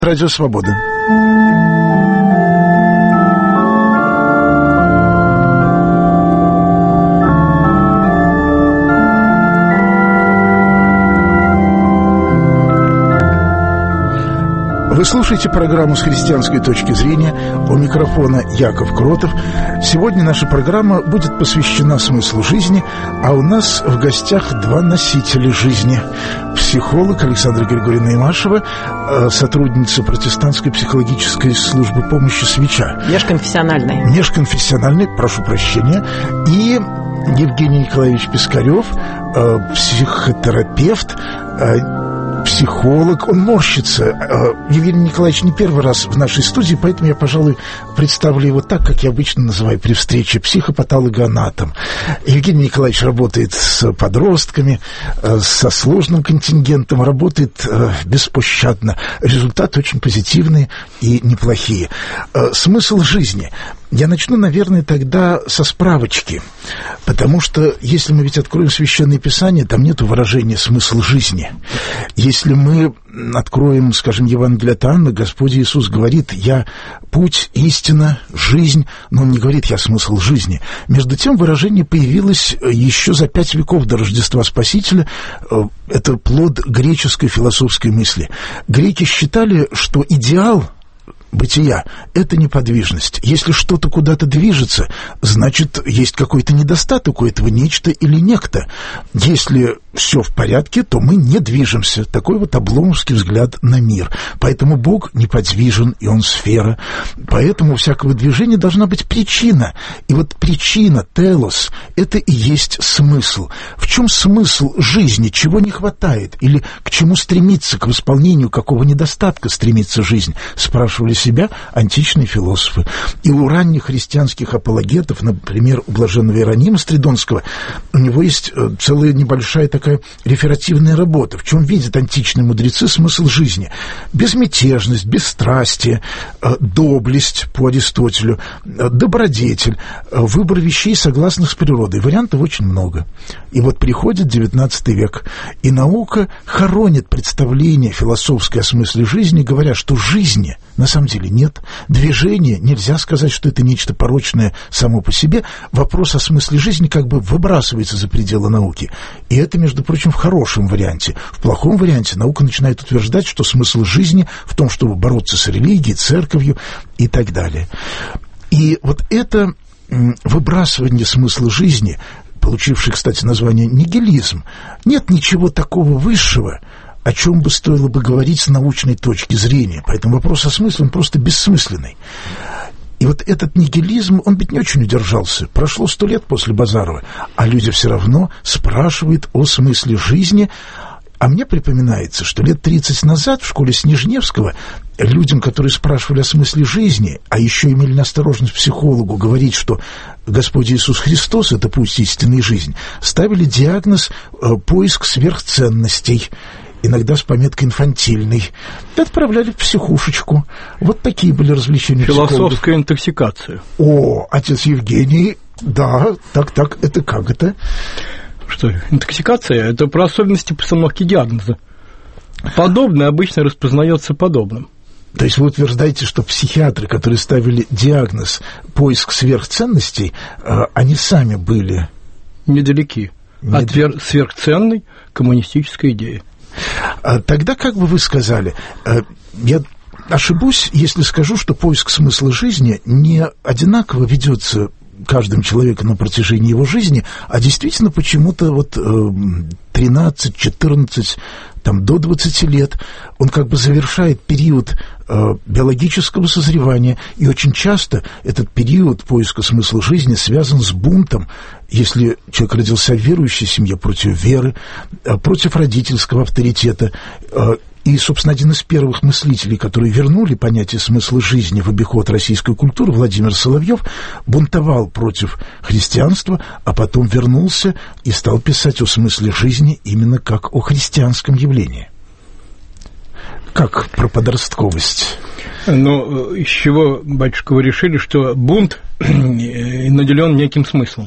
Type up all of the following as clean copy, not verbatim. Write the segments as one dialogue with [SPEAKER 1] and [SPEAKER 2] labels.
[SPEAKER 1] Радио Свобода. Вы слушаете программу «С христианской точки зрения». У микрофона Яков Кротов. Сегодня наша программа будет посвящена смыслу жизни, а у нас в гостях два носителя жизни. Психолог Александра Григорьевна Имашева, сотрудница протестантской психологической службы помощи «Свеча». Межконфессиональной, прошу прощения. И Евгений Николаевич Пискарев, психотерапевт, психолог, он морщится. Евгений Николаевич не первый раз в нашей студии, поэтому я, пожалуй, представлю его так, как я обычно называю при встрече, психопатологоанатом. Евгений Николаевич работает с подростками, со сложным контингентом, работает беспощадно. Результаты очень позитивные и неплохие. Смысл жизни. Я начну, наверное, тогда со справочки, потому что если мы ведь откроем Священное Писание, там нету выражения «смысл жизни». Если мы откроем, скажем, Евангелие от Иоанна, Господь Иисус говорит: «Я путь, истина, жизнь», но Он не говорит «я смысл жизни». Между тем выражение появилось еще за 5 веков до Рождества Спасителя. Это плод греческой философской мысли. Греки считали, что идеал бытия — это неподвижность. Если что-то куда-то движется, значит, есть какой-то недостаток у этого нечто или некто. Если все в порядке, то мы не движемся. Такой вот обломовский взгляд на мир. Поэтому Бог неподвижен, и Он сфера. Поэтому у всякого движения должна быть причина. И вот причина, телос, это и есть смысл. В чем смысл жизни? Чего не хватает? Или к чему стремиться? К восполнению какого недостатка стремится жизнь? Спрашивали себя античные философы. И у ранних христианских апологетов, например, у блаженного Иеронима Стридонского, у него есть целая небольшая такая реферативная работа, в чем видят античные мудрецы смысл жизни. Безмятежность, бесстрастие, доблесть по Аристотелю, добродетель, выбор вещей, согласных с природой. Вариантов очень много. И вот приходит XIX век, и наука хоронит представление философское о смысле жизни, говоря, что жизни на самом деле нет. Движение, нельзя сказать, что это нечто порочное само по себе. Вопрос о смысле жизни как бы выбрасывается за пределы науки. И это, между прочим, в хорошем варианте. В плохом варианте наука начинает утверждать, что смысл жизни в том, чтобы бороться с религией, церковью и так далее. И вот это выбрасывание смысла жизни, получивший, кстати, название нигилизм, нет ничего такого высшего, о чем бы стоило бы говорить с научной точки зрения. Поэтому вопрос о смысле, он просто бессмысленный. И вот этот нигилизм, он ведь не очень удержался. Прошло 100 лет после Базарова, а люди все равно спрашивают о смысле жизни. А мне припоминается, что лет 30 назад в школе Снежневского людям, которые спрашивали о смысле жизни, а еще имели неосторожность психологу говорить, что Господь Иисус Христос — это путь истины и жизнь, ставили диагноз «поиск сверхценностей», иногда с пометкой «инфантильный», и отправляли в психушечку. Вот такие были развлечения психологов.
[SPEAKER 2] Философская интоксикация.
[SPEAKER 1] О, отец Евгений, да, так, это как это?
[SPEAKER 2] Что, интоксикация — это про особенности постановки диагноза. Подобное обычно распознается подобным.
[SPEAKER 1] То есть вы утверждаете, что психиатры, которые ставили диагноз «поиск сверхценностей», они сами были
[SPEAKER 2] недалеки от сверхценной коммунистической идеи.
[SPEAKER 1] Тогда как бы вы сказали, я ошибусь, если скажу, что поиск смысла жизни не одинаково ведется каждым человеком на протяжении его жизни, а действительно почему-то вот 13, 14, там, до 20 лет он как бы завершает период биологического созревания, и очень часто этот период поиска смысла жизни связан с бунтом, если человек родился в верующей семье, против веры, против родительского авторитета. И, собственно, один из первых мыслителей, которые вернули понятие смысла жизни в обиход российской культуры, Владимир Соловьев, бунтовал против христианства, а потом вернулся и стал писать о смысле жизни именно как о христианском явлении. Как про подростковость?
[SPEAKER 2] Ну, из чего, батюшка, вы решили, что бунт наделен неким смыслом?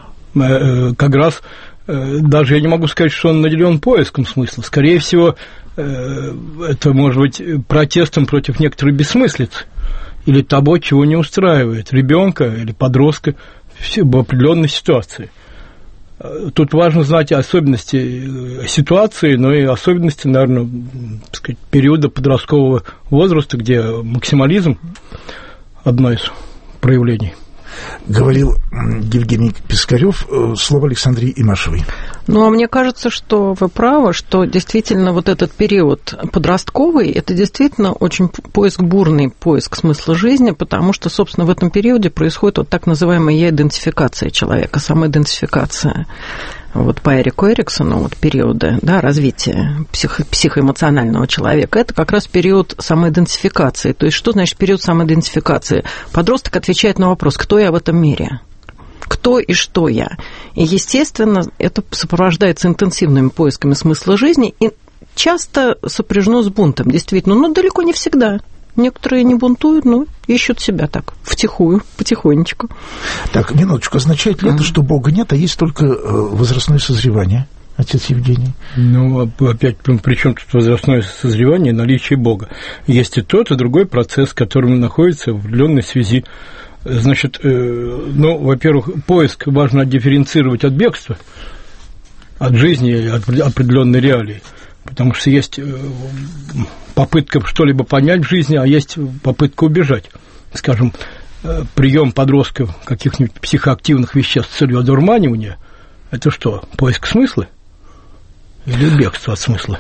[SPEAKER 2] Как раз даже я не могу сказать, что он наделен поиском смысла. Скорее всего, это может быть протестом против некоторой бессмыслицы или того, чего не устраивает ребенка или подростка в определенной ситуации. Тут важно знать особенности ситуации, но и особенности, наверное, так сказать, периода подросткового возраста, где максимализм – одно из проявлений.
[SPEAKER 1] Говорил Евгений Пискарев. Слово Александре Имашевой.
[SPEAKER 3] Ну, а мне кажется, что вы правы, что действительно вот этот период подростковый, это действительно очень бурный поиск смысла жизни, потому что, собственно, в этом периоде происходит вот так называемая я-идентификация человека, самоидентификация. Вот по Эрику Эриксону вот периоды, да, развития психоэмоционального человека, это как раз период самоидентификации. То есть что значит период самоидентификации? Подросток отвечает на вопрос, кто я в этом мире? Кто и что я? И, естественно, это сопровождается интенсивными поисками смысла жизни и часто сопряжено с бунтом, действительно, но далеко не всегда. Некоторые не бунтуют, но ищут себя так, втихую, потихонечку.
[SPEAKER 1] Так, минуточку, означает ли это, что Бога нет, а есть только возрастное созревание, отец Евгений?
[SPEAKER 2] Ну, опять, при чем тут возрастное созревание и наличие Бога? Есть и тот, и другой процесс, который находится в определенной связи. Значит, ну, во-первых, поиск важно дифференцировать от бегства, от жизни, от определенной реалии. Потому что есть попытка что-либо понять в жизни, а есть попытка убежать. Скажем, прием подростков каких-нибудь психоактивных веществ с целью одурманивания – это что, поиск смысла или бегство от смысла?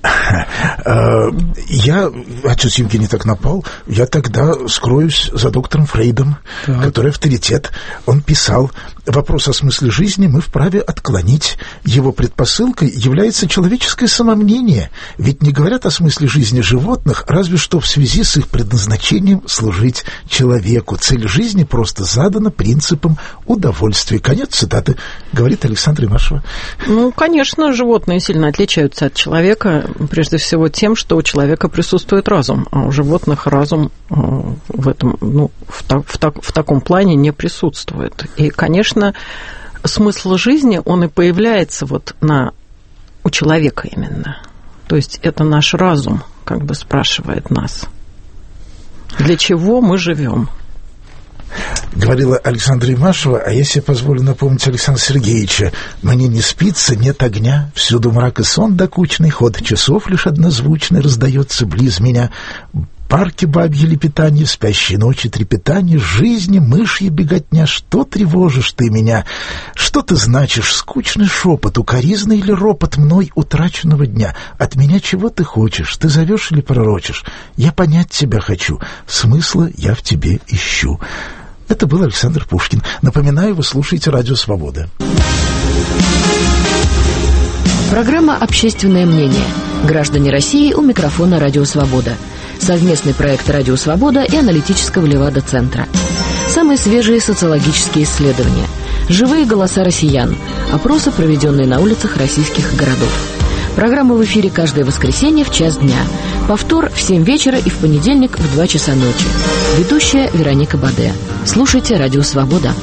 [SPEAKER 1] Я, отец Евгений так напал, я тогда скроюсь за доктором Фрейдом, который авторитет. Он писал, вопрос о смысле жизни мы вправе отклонить. Его предпосылкой является человеческое самомнение. Ведь не говорят о смысле жизни животных, разве что в связи с их предназначением служить человеку. Цель жизни просто задана принципом удовольствия. Конец цитаты, говорит Александра Имашева.
[SPEAKER 3] Ну, конечно, животные сильно отличаются от человека, прежде всего тем, что у человека присутствует разум, а у животных разум в этом, ну, в таком плане не присутствует. И, конечно, смысл жизни, он и появляется вот у человека именно. То есть это наш разум, как бы спрашивает нас. Для чего мы живем?
[SPEAKER 1] Говорила Александра Имашева, а я себе позволю напомнить Александра Сергеевича. Мне не спится, нет огня, всюду мрак и сон докучный, ход часов лишь однозвучный раздается близ меня. Парки бабьи лепетанье, спящей ночи трепетание, жизни мышья беготня. Что тревожишь ты меня? Что ты значишь? Скучный шепот, укоризна или ропот мной утраченного дня? От меня чего ты хочешь? Ты зовешь или пророчишь? Я понять тебя хочу, смысла я в тебе ищу. Это был Александр Пушкин. Напоминаю, вы слушаете Радио Свобода.
[SPEAKER 4] Программа «Общественное мнение». Граждане России у микрофона Радио Свобода. Совместный проект Радио Свобода и аналитического Левада-центра. Самые свежие социологические исследования. Живые голоса россиян. Опросы, проведенные на улицах российских городов. Программа в эфире каждое воскресенье в час дня. Повтор в 7 вечера и в понедельник в 2 часа ночи. Ведущая Вероника Баде. Слушайте Радио Свобода.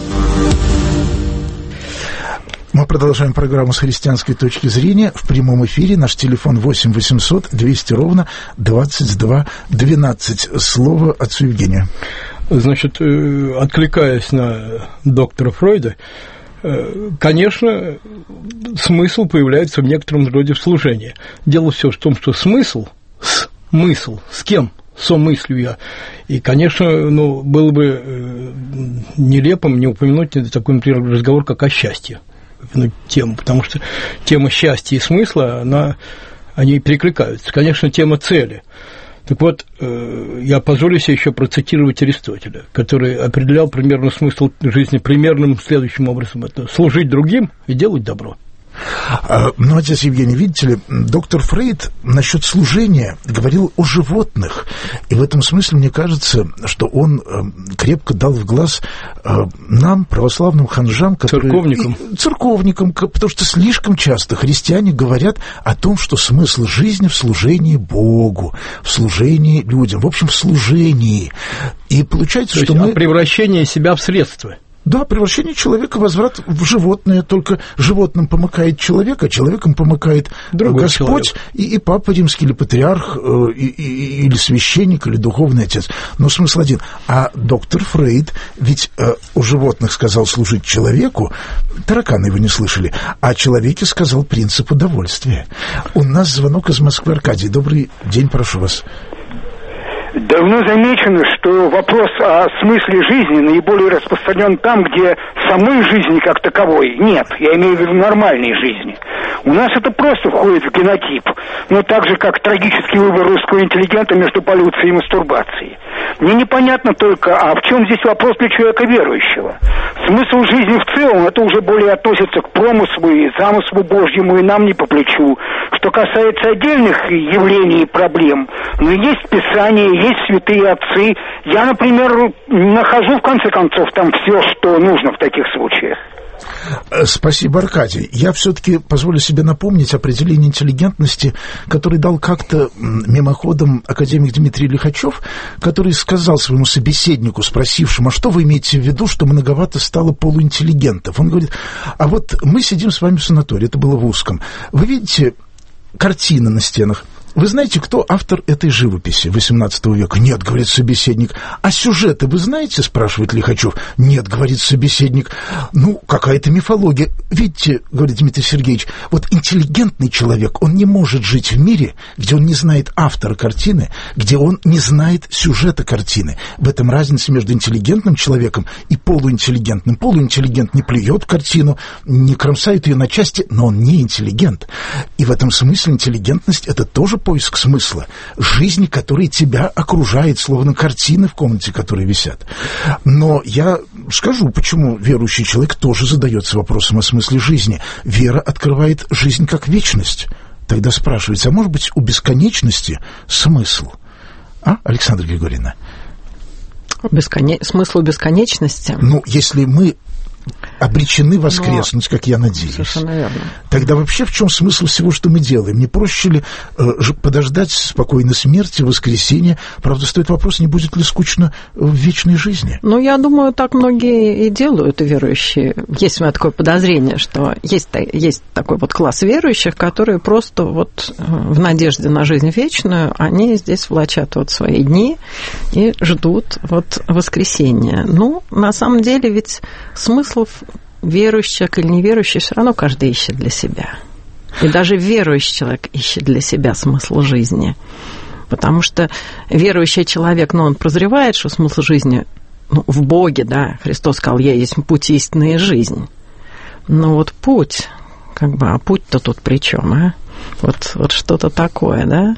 [SPEAKER 1] Мы продолжаем программу с христианской точки зрения. В прямом эфире наш телефон 8 800 200 ровно 22 12. Слово отцу Евгению.
[SPEAKER 2] Значит, откликаясь на доктора Фрейда, конечно, смысл появляется в некотором роде в служении. Дело все в том, что смысл, с кем somыслю я. И, конечно, ну, было бы нелепым не упомянуть такой, например, разговор, как о счастье. Тему, потому что тема счастья и смысла, они перекликаются. Конечно, тема цели. Так вот, я позволю себе еще процитировать Аристотеля, который определял примерно смысл жизни примерным следующим образом. Это служить другим и делать добро.
[SPEAKER 1] Ну, отец Евгений, видите ли, доктор Фрейд насчет служения говорил о животных. И в этом смысле, мне кажется, что он крепко дал в глаз нам, православным ханжам, церковникам, потому что слишком часто христиане говорят о том, что смысл жизни в служении Богу, в служении людям, в общем, в служении. И получается,
[SPEAKER 2] то
[SPEAKER 1] что
[SPEAKER 2] есть, превращение себя в средство.
[SPEAKER 1] Да, превращение человека, возврат в животное, только животным помыкает человек, а человеком помыкает другой Господь и Папа Римский, или патриарх, или священник, или духовный отец. Но смысл один. А доктор Фрейд ведь у животных сказал служить человеку, тараканы его не слышали, а о человеке сказал принцип удовольствия. У нас звонок из Москвы. Аркадий, добрый день, прошу вас.
[SPEAKER 5] Давно замечено, что вопрос о смысле жизни наиболее распространен там, где самой жизни как таковой нет. Я имею в виду нормальной жизни. У нас это просто входит в генотип. Но так же, как трагический выбор русского интеллигента между полюцией и мастурбацией. Мне непонятно только, а в чем здесь вопрос для человека верующего? Смысл жизни в целом, это уже более относится к промыслу и замыслу Божьему, и нам не по плечу. Что касается отдельных явлений и проблем, ну, есть Писание, есть святые отцы. Я, например, нахожу, в конце концов, там все, что нужно в таких случаях.
[SPEAKER 1] Спасибо, Аркадий. Я все-таки позволю себе напомнить определение интеллигентности, который дал как-то мимоходом академик Дмитрий Лихачев, который сказал своему собеседнику, спросившему, а что вы имеете в виду, что многовато стало полуинтеллигентов? Он говорит, а вот мы сидим с вами в санатории, это было в Узком. Вы видите картины на стенах? Вы знаете, кто автор этой живописи XVIII века? Нет, говорит собеседник. А сюжеты вы знаете, спрашивает Лихачев. Нет, говорит собеседник. Ну, какая-то мифология. Видите, говорит Дмитрий Сергеевич, вот интеллигентный человек, он не может жить в мире, где он не знает автора картины, где он не знает сюжета картины. В этом разница между интеллигентным человеком и полуинтеллигентным. Полуинтеллигент не плюет картину, не кромсает ее на части, но он не интеллигент. И в этом смысле интеллигентность — это тоже поиск смысла жизни, которая тебя окружает, словно картины в комнате, которые висят. Но я скажу, почему верующий человек тоже задается вопросом о смысле жизни. Вера открывает жизнь как вечность. Тогда спрашивается, а может быть у бесконечности смысл? А, Александра Григорьевна?
[SPEAKER 3] Смысл бесконечности?
[SPEAKER 1] Ну, если мы обречены воскреснуть, как я надеюсь.
[SPEAKER 3] Совершенно верно.
[SPEAKER 1] Тогда вообще в чем смысл всего, что мы делаем? Не проще ли подождать спокойной смерти, воскресения? Правда, стоит вопрос, не будет ли скучно в вечной жизни?
[SPEAKER 3] Ну, я думаю, так многие и делают, верующие. Есть у меня такое подозрение, что есть такой вот класс верующих, которые просто вот в надежде на жизнь вечную, они здесь влачат вот свои дни и ждут вот воскресения. Ну, на самом деле ведь смысл верующий человек или неверующий, все равно каждый ищет для себя. И даже верующий человек ищет для себя смысл жизни. Потому что верующий человек, он прозревает, что смысл жизни в Боге, да, Христос сказал, я есть путь, истина и жизнь. Но вот путь, а путь-то тут при чем, а? Вот что-то такое, да?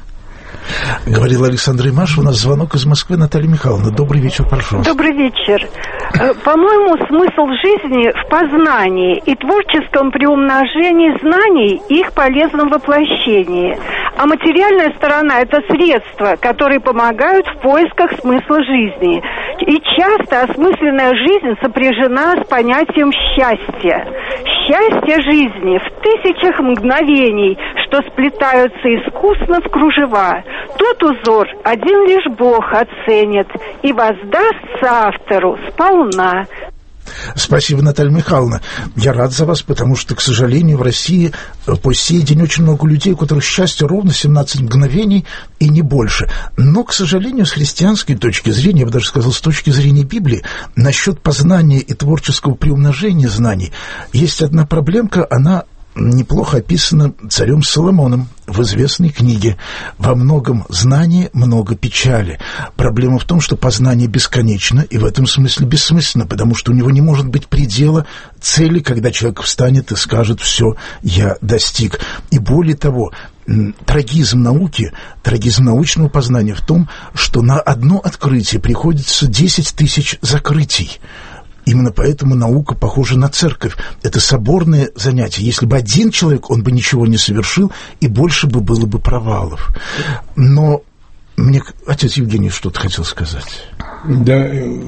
[SPEAKER 1] Говорила Александра Имаш, у нас звонок из Москвы. Наталья Михайловна, добрый вечер, прошу.
[SPEAKER 6] Добрый вечер. По-моему, смысл жизни в познании и творческом приумножении знаний и их полезном воплощении. А материальная сторона – это средства, которые помогают в поисках смысла жизни. И часто осмысленная жизнь сопряжена с понятием счастья. Счастье жизни в тысячах мгновений, что сплетаются искусно в кружева. Тот узор один лишь Бог оценит и воздастся автору сполна.
[SPEAKER 1] Спасибо, Наталья Михайловна. Я рад за вас, потому что, к сожалению, в России по сей день очень много людей, у которых счастье ровно 17 мгновений и не больше. Но, к сожалению, с христианской точки зрения, я бы даже сказал, с точки зрения Библии, насчет познания и творческого приумножения знаний есть одна проблемка, она неплохо описано царем Соломоном в известной книге. Во многом знании много печали. Проблема в том, что познание бесконечно и в этом смысле бессмысленно, потому что у него не может быть предела цели, когда человек встанет и скажет: «Все, я достиг». И более того, трагизм науки, трагизм научного познания в том, что на одно открытие приходится 10 тысяч закрытий. Именно поэтому наука похожа на церковь. Это соборное занятие. Если бы один человек, он бы ничего не совершил, и больше бы было бы провалов. Но мне отец Евгений что-то хотел сказать.
[SPEAKER 2] Да,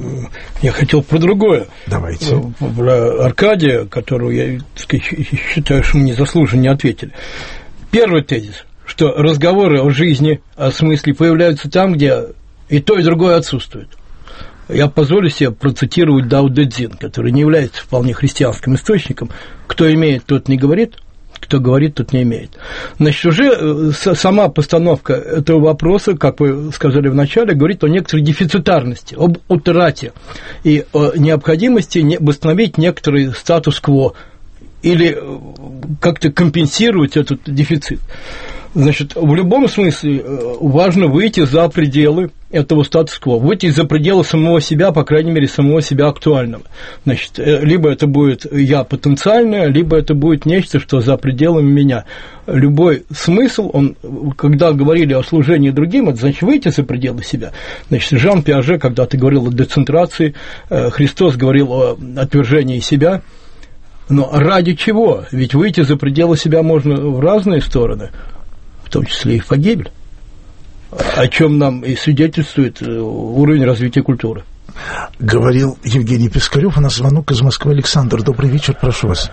[SPEAKER 2] я хотел про другое.
[SPEAKER 1] Давайте.
[SPEAKER 2] Про Аркадия, которого я считаю, что мы незаслуженно не ответили. Первый тезис, что разговоры о жизни, о смысле появляются там, где и то, и другое отсутствует. Я позволю себе процитировать Дао Дэ Цзин, который не является вполне христианским источником. Кто имеет, тот не говорит, кто говорит, тот не имеет. Значит, уже сама постановка этого вопроса, как вы сказали в начале, говорит о некоторой дефицитарности, об утрате и о необходимости восстановить некоторый статус-кво или как-то компенсировать этот дефицит. Значит, в любом смысле важно выйти за пределы этого статус-кво, выйти за пределы самого себя, по крайней мере, самого себя актуального. Значит, либо это будет я потенциальное, либо это будет нечто, что за пределами меня. Любой смысл, он, когда говорили о служении другим, это значит выйти за пределы себя. Значит, Жан Пиаже когда-то говорил о децентрации, Христос говорил о отвержении себя. Но ради чего? Ведь выйти за пределы себя можно в разные стороны, в том числе и в погибель, о чем нам и свидетельствует уровень развития культуры.
[SPEAKER 1] Говорил Евгений Пискарев, у нас звонок из Москвы. Александр, добрый вечер, прошу вас.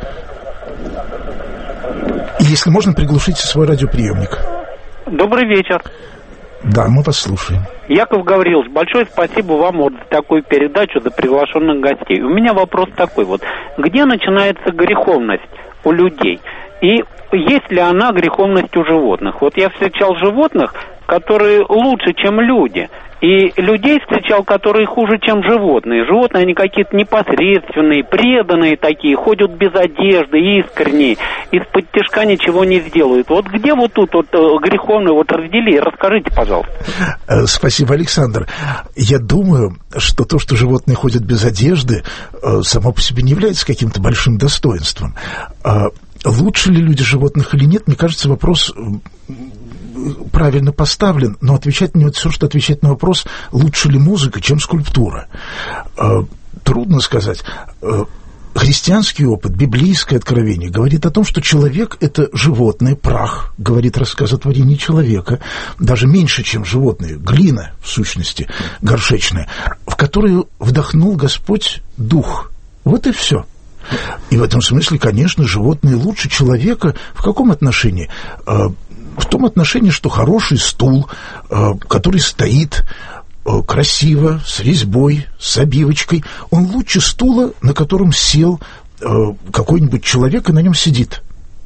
[SPEAKER 1] Если можно, приглушите свой радиоприемник.
[SPEAKER 7] Добрый вечер.
[SPEAKER 1] Да, мы вас слушаем.
[SPEAKER 7] Яков Гаврилович, большое спасибо вам вот за такую передачу, за приглашенных гостей. У меня вопрос такой вот. Где начинается греховность у людей? И есть ли она греховность у животных? Вот я встречал животных, которые лучше, чем люди, и людей встречал, которые хуже, чем животные. Животные, они какие-то непосредственные, преданные такие, ходят без одежды, искренние, из-под тишка ничего не сделают. Вот где вот тут вот греховное, вот раздели, расскажите, пожалуйста.
[SPEAKER 1] Спасибо, Александр. Я думаю, что то, что животные ходят без одежды, само по себе не является каким-то большим достоинством. Лучше ли люди животных или нет, мне кажется, вопрос правильно поставлен, но отвечать на него все, что отвечать на вопрос, лучше ли музыка, чем скульптура. Трудно сказать. Христианский опыт, библейское откровение говорит о том, что человек – это животное, прах, говорит рассказ о творении человека, даже меньше, чем животные, глина, в сущности, горшечная, в которую вдохнул Господь дух. Вот и все. И в этом смысле, конечно, животные лучше человека. В каком отношении? В том отношении, что хороший стул, который стоит красиво, с резьбой, с обивочкой, он лучше стула, на котором сел какой-нибудь человек и на нем сидит.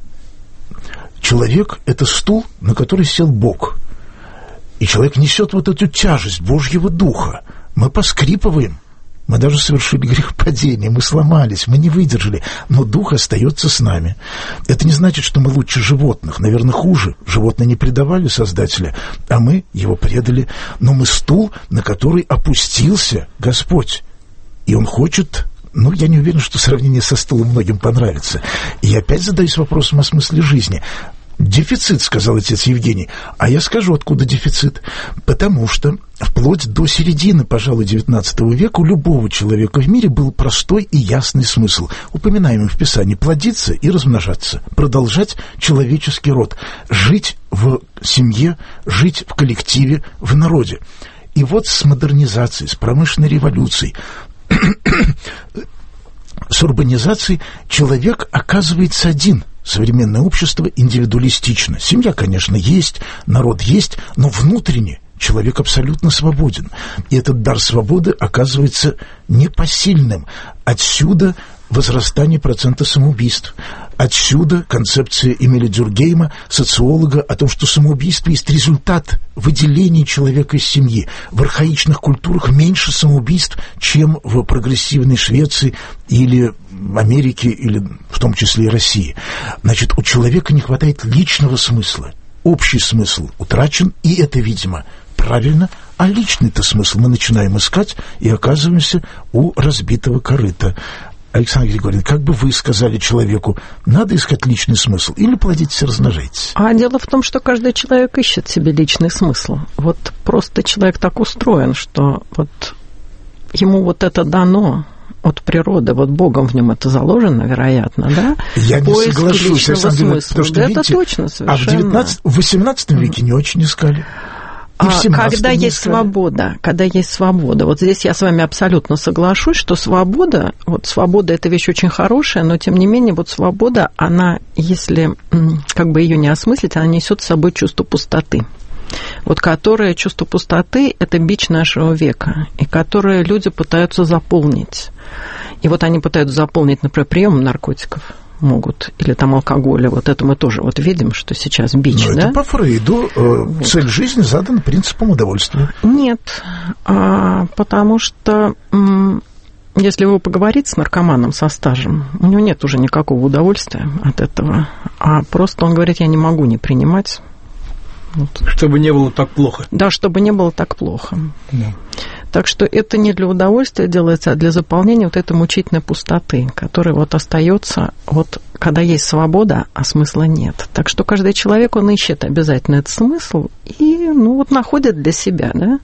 [SPEAKER 1] Человек – это стул, на который сел Бог. И человек несет вот эту тяжесть Божьего Духа. Мы поскрипываем. Мы даже совершили грехопадение, мы сломались, мы не выдержали, но Дух остается с нами. Это не значит, что мы лучше животных, наверное, хуже. Животные не предавали Создателя, а мы его предали. Но мы стул, на который опустился Господь. И Он хочет... я не уверен, что сравнение со стулом многим понравится. И я опять задаюсь вопросом о смысле жизни. Дефицит, сказал отец Евгений. А я скажу, откуда дефицит. Потому что вплоть до середины, пожалуй, XIX века у любого человека в мире был простой и ясный смысл, упоминаемый в Писании: плодиться и размножаться, продолжать человеческий род, жить в семье, жить в коллективе, в народе. И вот с модернизацией, с промышленной революцией, с урбанизацией человек оказывается один. Современное общество индивидуалистично. Семья, конечно, есть, народ есть, но внутренне человек абсолютно свободен. И этот дар свободы оказывается непосильным. Отсюда возрастание процента самоубийств. Отсюда концепция Эмиля Дюркгейма, социолога, о том, что самоубийство есть результат выделения человека из семьи. В архаичных культурах меньше самоубийств, чем в прогрессивной Швеции или Америке, или в том числе и России. Значит, у человека не хватает личного смысла. Общий смысл утрачен, и это, видимо, правильно, а личный-то смысл мы начинаем искать и оказываемся у разбитого корыта. Александр Григорьевич, как бы вы сказали человеку, надо искать личный смысл или плодитесь и размножайтесь?
[SPEAKER 3] А дело в том, что каждый человек ищет себе личный смысл. Вот просто человек так устроен, что вот ему вот это дано от природы, вот Богом в нем это заложено, вероятно, да?
[SPEAKER 1] Я не соглашусь, Александр Григорьевич, потому что, видите,
[SPEAKER 3] это точно совершенно.
[SPEAKER 1] А в XVIII веке не очень искали.
[SPEAKER 3] Когда есть свобода, вот здесь я с вами абсолютно соглашусь, что свобода это вещь очень хорошая, но тем не менее вот свобода, она, если как бы ее не осмыслить, она несет с собой чувство пустоты. вот которое чувство пустоты – это бич нашего века, и которое люди пытаются заполнить. И вот они пытаются заполнить, например, приемом наркотиков могут, или там алкоголя. Вот это мы тоже вот видим, что сейчас бич, да?
[SPEAKER 1] Это по Фрейду. Цель жизни задана принципом удовольствия.
[SPEAKER 3] Нет, потому что если вы поговорите с наркоманом со стажем, у него нет уже никакого удовольствия от этого, а просто он говорит, я не могу не принимать. Вот.
[SPEAKER 2] Чтобы не было так плохо.
[SPEAKER 3] Да, чтобы не было так плохо.
[SPEAKER 2] Да.
[SPEAKER 3] Так что это не для удовольствия делается, а для заполнения вот этой мучительной пустоты, которая вот остается, вот когда есть свобода, а смысла нет. Так что каждый человек, он ищет обязательно этот смысл и, ну, вот находит для себя, да.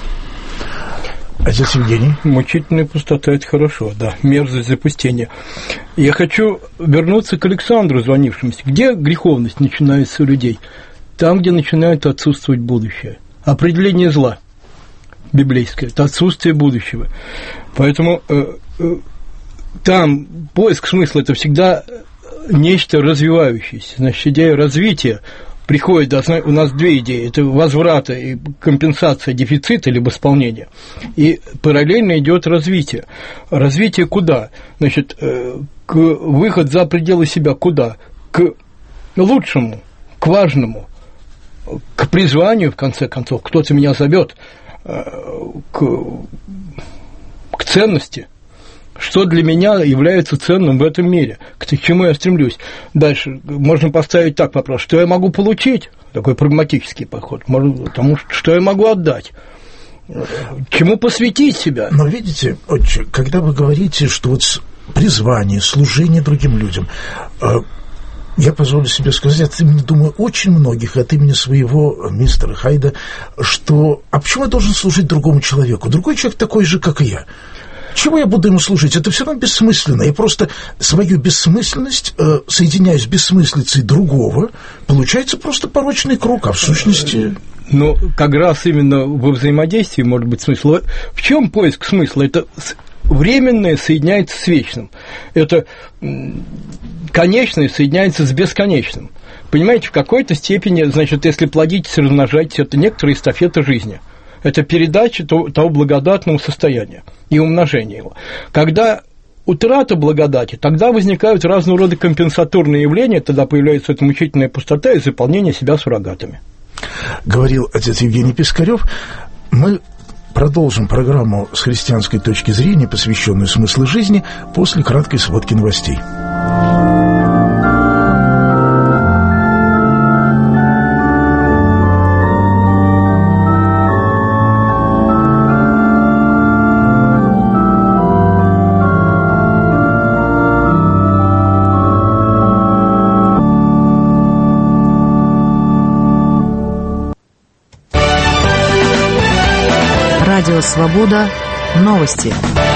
[SPEAKER 1] Отец Евгений.
[SPEAKER 2] Мучительная пустота – это хорошо, да, мерзость, запустение. Я хочу вернуться к Александру, звонившемуся. Где греховность начинается у людей? Там, где начинает отсутствовать будущее. Определение зла библейское – это отсутствие будущего. Поэтому там поиск смысла – это всегда нечто развивающееся. Значит, идея развития приходит, у нас две идеи, это возврата и компенсация дефицита либо восполнения, и параллельно идет развитие. Развитие куда? Значит, к выход за пределы себя куда? К лучшему, к важному, к призванию, в конце концов, кто-то меня зовет, к ценности. Что для меня является ценным в этом мире, к чему я стремлюсь. Дальше можно поставить так вопрос, что я могу получить, такой прагматический подход, потому что я могу отдать, чему посвятить себя.
[SPEAKER 1] Но видите, отче, когда вы говорите, что вот призвание, служение другим людям, я позволю себе сказать от имени, думаю, очень многих, от имени своего мистера Хайда, что а почему я должен служить другому человеку? Другой человек такой же, как и я. Чего я буду ему служить? Это все равно бессмысленно. Я просто свою бессмысленность соединяю с бессмыслицей другого. Получается просто порочный круг, а в сущности...
[SPEAKER 2] Ну, как раз именно во взаимодействии может быть смысл. В чем поиск смысла? Это временное соединяется с вечным. Это конечное соединяется с бесконечным. Понимаете, в какой-то степени, значит, если плодитесь и размножаетесь, это некоторая эстафета жизни. Это передача того благодатного состояния и умножение его. Когда утрата благодати, тогда возникают разного рода компенсаторные явления, тогда появляется эта мучительная пустота и заполнение себя суррогатами.
[SPEAKER 1] Говорил отец Евгений Пискарев. Мы продолжим программу с христианской точки зрения, посвященную смыслу жизни, после краткой сводки новостей.
[SPEAKER 4] Радио «Свобода». Новости.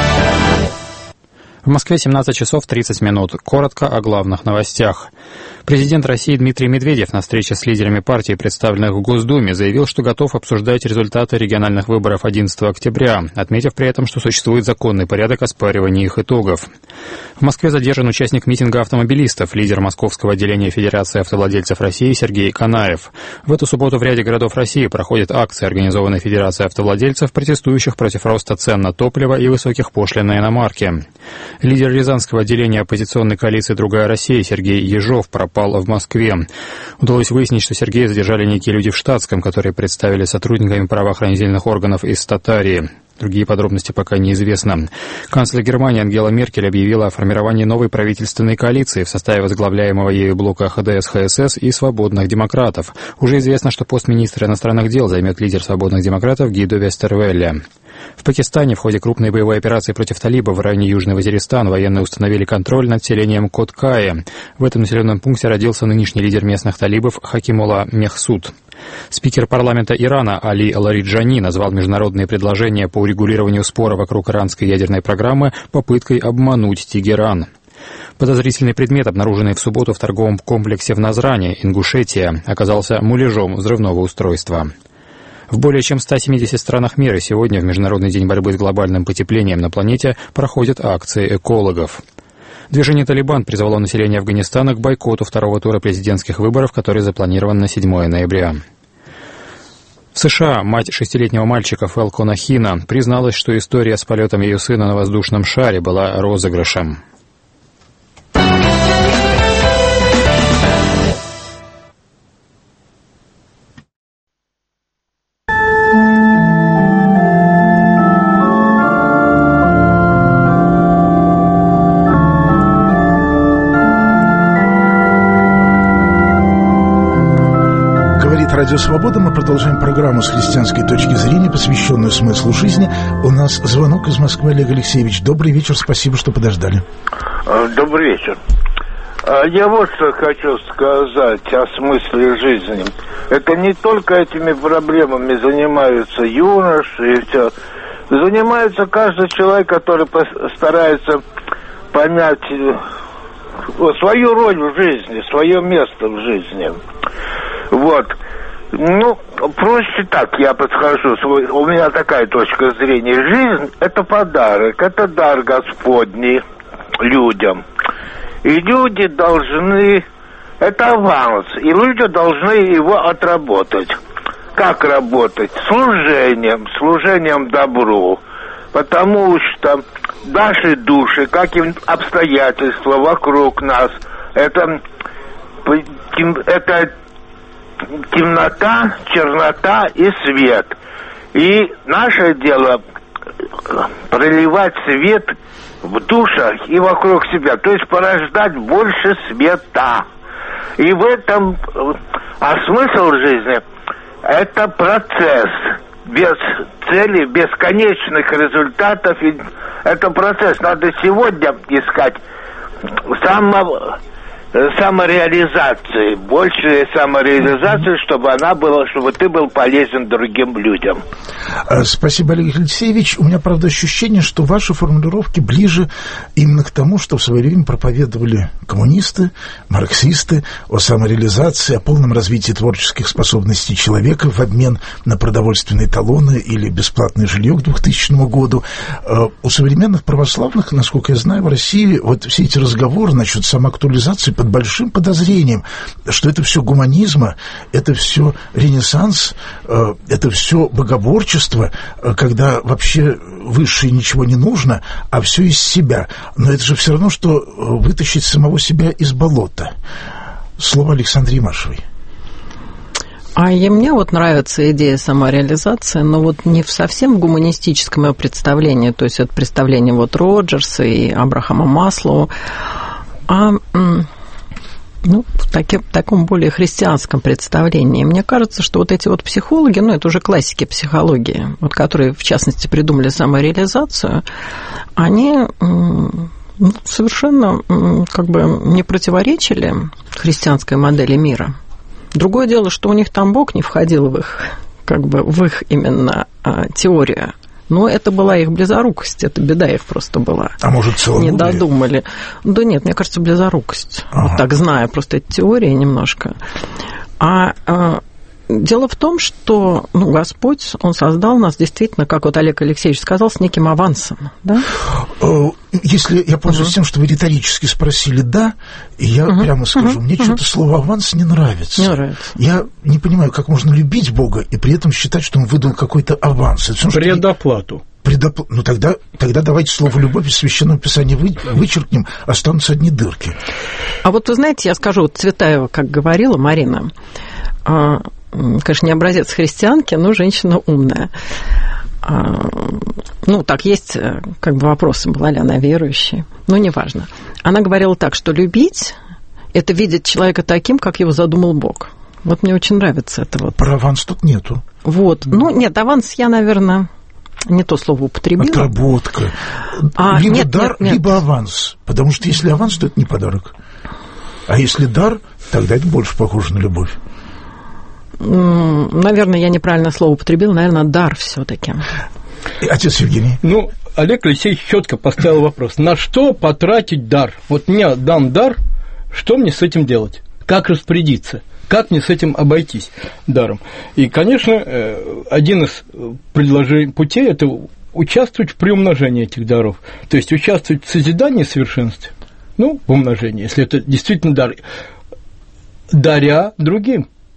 [SPEAKER 8] В Москве 17 часов 30 минут. Коротко о главных новостях. Президент России Дмитрий Медведев на встрече с лидерами партий, представленных в Госдуме, заявил, что готов обсуждать результаты региональных выборов 11 октября, отметив при этом, что существует законный порядок оспаривания их итогов. В Москве задержан участник митинга автомобилистов, лидер Московского отделения Федерации автовладельцев России Сергей Канаев. В эту субботу в ряде городов России проходят акции, организованные Федерацией автовладельцев, протестующих против роста цен на топливо и высоких пошлин на иномарки. Лидер Рязанского отделения оппозиционной коалиции «Другая Россия» Сергей Ежов пропал в Москве. Удалось выяснить, что Сергея задержали некие люди в штатском, которые представили сотрудниками правоохранительных органов из Татарии. Другие подробности пока неизвестны. Канцлер Германии Ангела Меркель объявила о формировании новой правительственной коалиции в составе возглавляемого ею блока ХДС-ХСС и свободных демократов. Уже известно, что пост министра иностранных дел займет лидер свободных демократов Гидо Вестервелле. В Пакистане в ходе крупной боевой операции против талибов в районе Южный Вазиристан военные установили контроль над селением Коткае. В этом населенном пункте родился нынешний лидер местных талибов Хакимулла Мехсуд. Спикер парламента Ирана Али Лариджани назвал международные предложения по урегулированию спора вокруг иранской ядерной программы попыткой обмануть Тегеран. Подозрительный предмет, обнаруженный в субботу в торговом комплексе в Назране, Ингушетия, оказался муляжом взрывного устройства. В более чем 170 странах мира сегодня, в Международный день борьбы с глобальным потеплением на планете, проходят акции экологов. Движение «Талибан» призвало население Афганистана к бойкоту второго тура президентских выборов, который запланирован на 7 ноября. В США мать 6-летнего мальчика Фалкона Хина призналась, что история с полетом ее сына на воздушном шаре была розыгрышем.
[SPEAKER 1] Радио «Свобода». Мы продолжаем программу с христианской точки зрения, посвященную смыслу жизни. У нас звонок из Москвы. Олег Алексеевич, добрый вечер, спасибо, что подождали.
[SPEAKER 9] Добрый вечер. Я вот что хочу сказать о смысле жизни. Это не только этими проблемами занимаются юноши и все. Занимается каждый человек, который старается понять свою роль в жизни, свое место в жизни. Вот. Ну, проще так я подхожу. У меня такая точка зрения. Жизнь – это подарок, это дар Господний людям. И люди должны... Это аванс, и люди должны его отработать. Как работать? Служением добру. Потому что наши души, как и обстоятельства вокруг нас, это темнота, чернота и свет. И наше дело проливать свет в душах и вокруг себя, то есть порождать больше света. И в этом, смысл жизни – это процесс без цели, без конечных результатов. И это процесс. Надо сегодня искать самореализации, больше самореализации, чтобы она была, чтобы ты был полезен другим людям.
[SPEAKER 1] Спасибо, Олег Алексеевич. У меня, правда, ощущение, что ваши формулировки ближе именно к тому, что в свое время проповедовали коммунисты, марксисты, о самореализации, о полном развитии творческих способностей человека в обмен на продовольственные талоны или бесплатное жилье к 2000 году. У современных православных, насколько я знаю, в России вот все эти разговоры насчет самоактуализации под большим подозрением, что это все гуманизма, это все ренессанс, это все богоборчество, когда вообще высшее ничего не нужно, а все из себя. Но это же все равно, что вытащить самого себя из болота. Слово Александре Имашевой.
[SPEAKER 3] И мне вот нравится идея самореализации, но вот не в совсем гуманистическом ее представлении, то есть это представление вот Роджерса и Абрахама Маслоу, а в таком более христианском представлении. Мне кажется, что вот эти вот психологи, это уже классики психологии, вот которые, в частности, придумали самореализацию, они совершенно не противоречили христианской модели мира. Другое дело, что у них там Бог не входил в их именно теорию. Но это была их близорукость, это беда их просто была.
[SPEAKER 1] А может, целомудрие?
[SPEAKER 3] Не додумали. Да нет, мне кажется, близорукость. Ага. Вот так, зная просто эти теории немножко. Дело в том, что Господь, Он создал нас действительно, как вот Олег Алексеевич сказал, с неким авансом. Да?
[SPEAKER 1] Если я пользуюсь тем, что вы риторически спросили «да», и я прямо скажу, мне что-то слово «аванс» не нравится.
[SPEAKER 3] Не нравится.
[SPEAKER 1] Я не понимаю, как можно любить Бога и при этом считать, что Он выдал какой-то аванс.
[SPEAKER 2] Предоплату.
[SPEAKER 1] Тогда давайте слово «любовь» из Священного Писания вычеркнем, останутся одни дырки.
[SPEAKER 3] А вот вы знаете, я скажу, Цветаева, как говорила Марина, конечно, не образец христианки, но женщина умная. Есть вопросы, была ли она верующей, неважно. Она говорила так, что любить – это видеть человека таким, как его задумал Бог. Вот мне очень нравится это вот.
[SPEAKER 1] Про аванс тут нету.
[SPEAKER 3] Вот. Нет, аванс я, наверное, не то слово употребила.
[SPEAKER 1] Отработка. Либо дар, либо аванс. Потому что если аванс, то это не подарок. А если дар, тогда это больше похоже на любовь.
[SPEAKER 3] Наверное, я неправильно слово употребила, наверное, дар все-таки.
[SPEAKER 1] Отец Евгений.
[SPEAKER 2] Олег Алексеевич четко поставил вопрос. На что потратить дар? Вот мне дан дар, что мне с этим делать? Как распорядиться? Как мне с этим обойтись даром? И, конечно, один из путей – это участвовать в приумножении этих даров. То есть участвовать в созидании и совершенстве, в умножении, если это действительно дар, даря другим.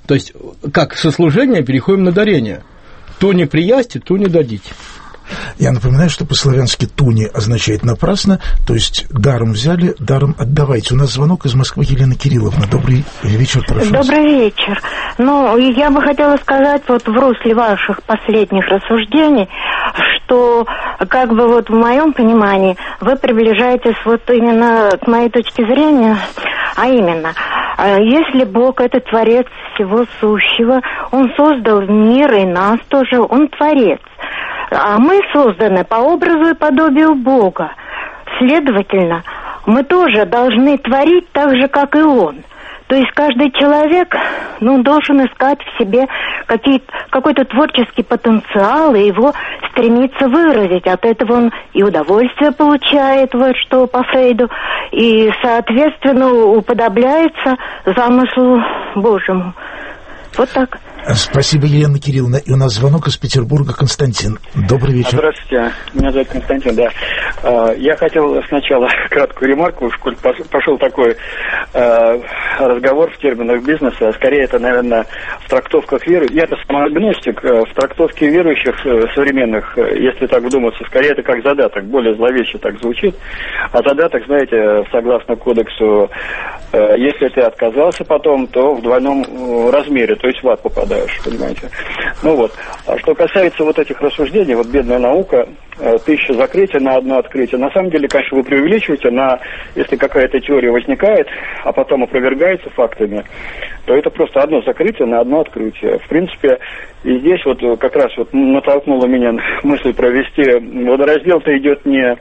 [SPEAKER 2] То есть, как со служения переходим на дарение. То не приясти, то не дадите.
[SPEAKER 1] Я напоминаю, что по-славянски «туни» означает «напрасно», то есть даром взяли, даром отдавайте. У нас звонок из Москвы. Елена Кирилловна. Добрый вечер, прошу.
[SPEAKER 10] Добрый вечер. Ну, я бы хотела сказать вот в русле ваших последних рассуждений, что как бы вот в моем понимании вы приближаетесь вот именно к моей точке зрения, а именно, если Бог — это Творец всего сущего, Он создал мир и нас тоже, Он Творец. А мы созданы по образу и подобию Бога. Следовательно, мы тоже должны творить так же, как и Он. То есть каждый человек, должен искать в себе какой-то творческий потенциал и его стремиться выразить. От этого он и удовольствие получает, вот что по Фрейду, и, соответственно, уподобляется замыслу Божьему. Вот так.
[SPEAKER 1] Спасибо, Елена Кирилловна. И у нас звонок из Петербурга. Константин. Добрый вечер.
[SPEAKER 11] Здравствуйте. Меня зовут Константин, да. Я хотел сначала краткую ремарку. Коль пошел такой разговор в терминах бизнеса. Скорее, это, наверное, в трактовках верующих. Я-то сам агностик. В трактовке верующих современных, если так вдуматься, скорее это как задаток. Более зловеще так звучит. А задаток, знаете, согласно кодексу, если ты отказался потом, то в двойном размере, то есть в ад попадаешь. Понимаете? Ну вот. А что касается вот этих рассуждений, вот бедная наука, 1000 закрытий на одно открытие. На самом деле, конечно, вы преувеличиваете, если какая-то теория возникает, а потом опровергается фактами, то это просто одно закрытие на одно открытие. В принципе, и здесь вот как раз вот натолкнула меня мысль провести, водораздел-то идет не